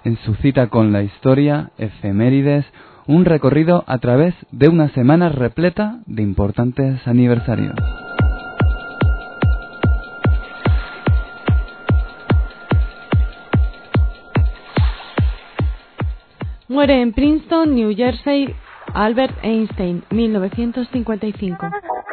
en su cita con la historia, efemérides, un recorrido a través de una semana repleta de importantes aniversarios. Muere en Princeton, New Jersey, Albert Einstein, 1955.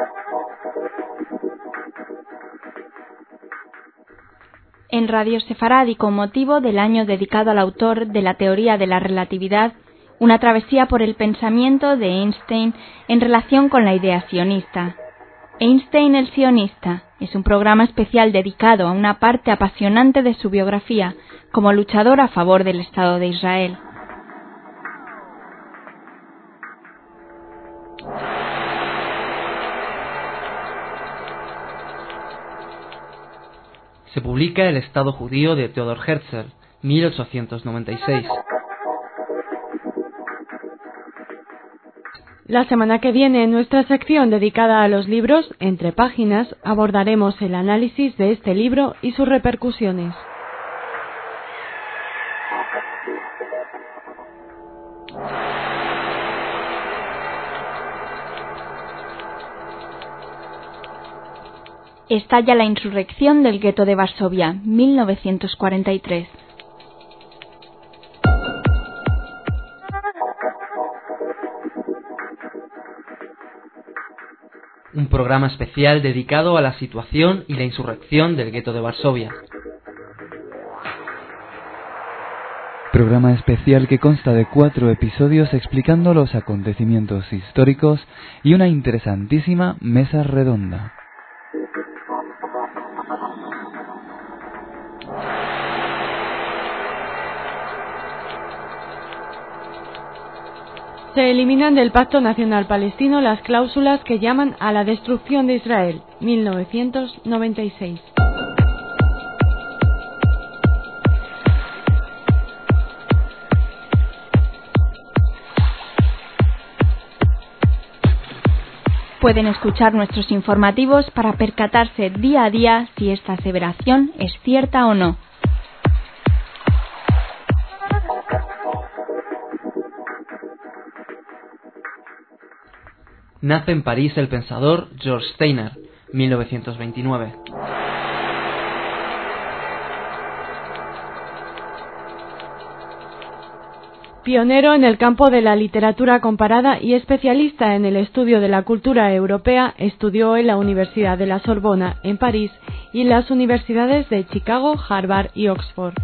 En Radio Sefarad y con motivo del año dedicado al autor de la teoría de la relatividad, una travesía por el pensamiento de Einstein en relación con la idea sionista. Einstein el sionista es un programa especial dedicado a una parte apasionante de su biografía como luchador a favor del Estado de Israel. Se publica El Estado judío de Theodor Herzl, 1896. La semana que viene, en nuestra sección dedicada a los libros, Entre Páginas, abordaremos el análisis de este libro y sus repercusiones. Estalla la insurrección del gueto de Varsovia, 1943. Un programa especial dedicado a la situación y la insurrección del gueto de Varsovia. Programa especial que consta de 4 episodios explicando los acontecimientos históricos y una interesantísima mesa redonda. Se eliminan del Pacto Nacional Palestino las cláusulas que llaman a la destrucción de Israel, 1996. Pueden escuchar nuestros informativos para percatarse día a día si esta aseveración es cierta o no. Nace en París el pensador George Steiner, 1929. Pionero en el campo de la literatura comparada y especialista en el estudio de la cultura europea, estudió en la Universidad de la Sorbona, en París, y en las universidades de Chicago, Harvard y Oxford.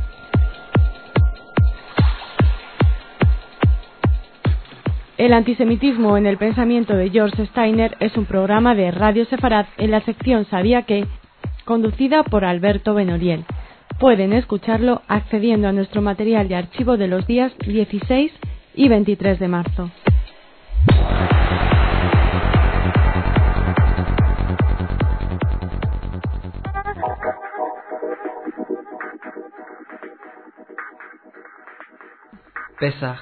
El antisemitismo en el pensamiento de George Steiner es un programa de Radio Sefarad en la sección ¿Sabía qué?, conducida por Alberto Benoriel. Pueden escucharlo accediendo a nuestro material de archivo de los días 16 y 23 de marzo. Pesaj.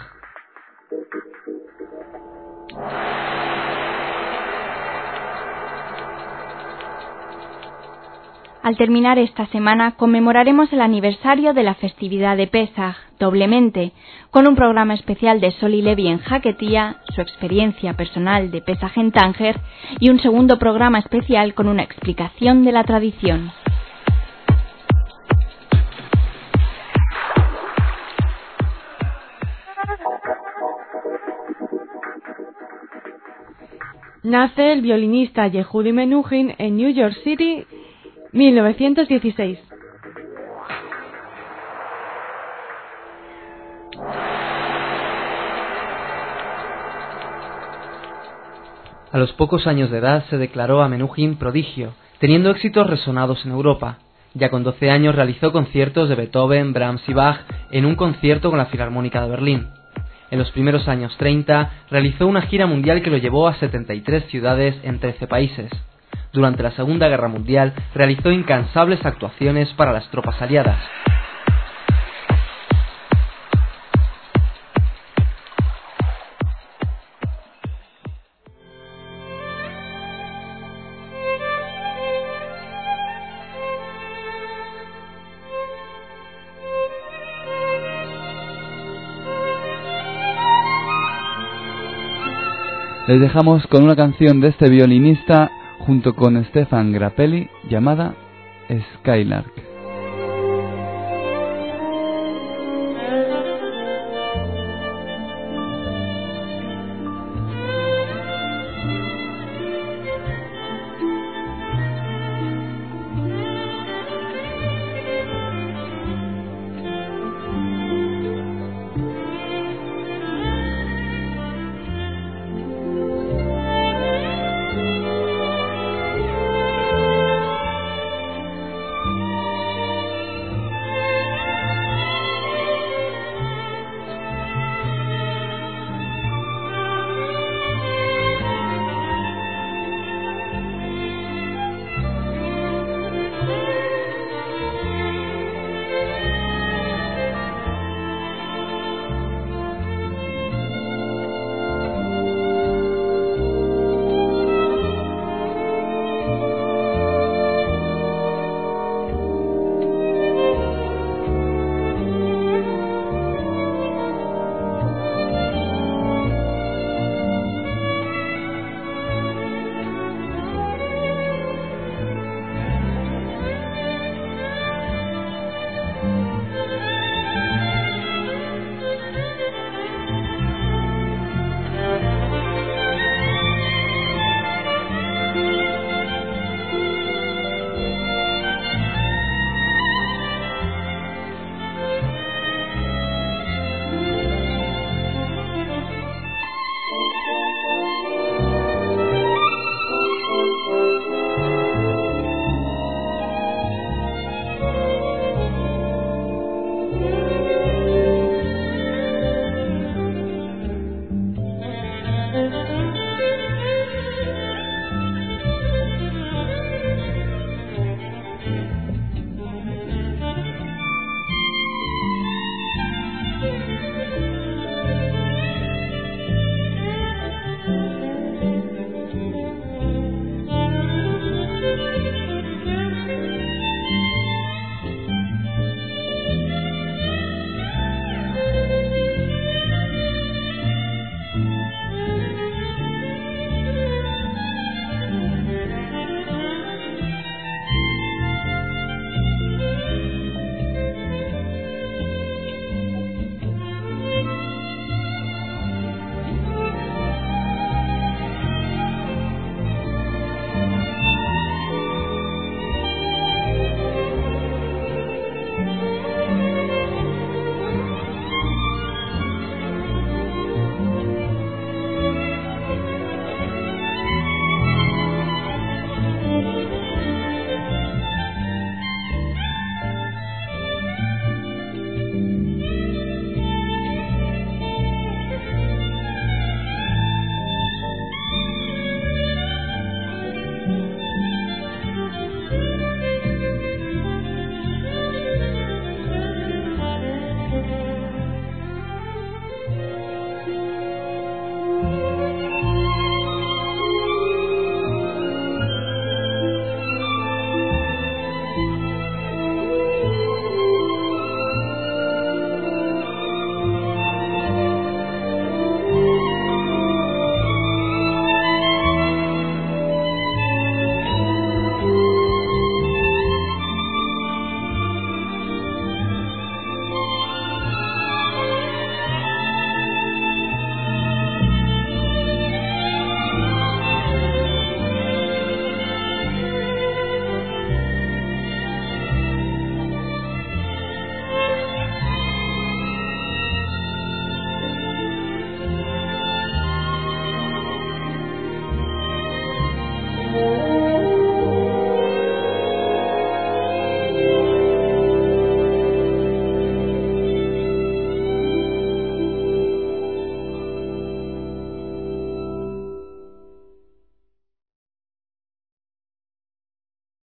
Al terminar esta semana conmemoraremos el aniversario de la festividad de Pesaj, doblemente, con un programa especial de Soli Levi en Jaquetía, su experiencia personal de Pesaj en Tánger y un segundo programa especial con una explicación de la tradición. Nace el violinista Yehudi Menuhin en New York City, 1916. A los pocos años de edad se declaró a Menuhin prodigio, teniendo éxitos resonados en Europa. Ya con 12 años realizó conciertos de Beethoven, Brahms y Bach en un concierto con la Filarmónica de Berlín. En los primeros años 30 realizó una gira mundial que lo llevó a 73 ciudades en 13 países. Durante la Segunda Guerra Mundial realizó incansables actuaciones para las tropas aliadas. Les dejamos con una canción de este violinista junto con Stefan Grappelli llamada Skylark.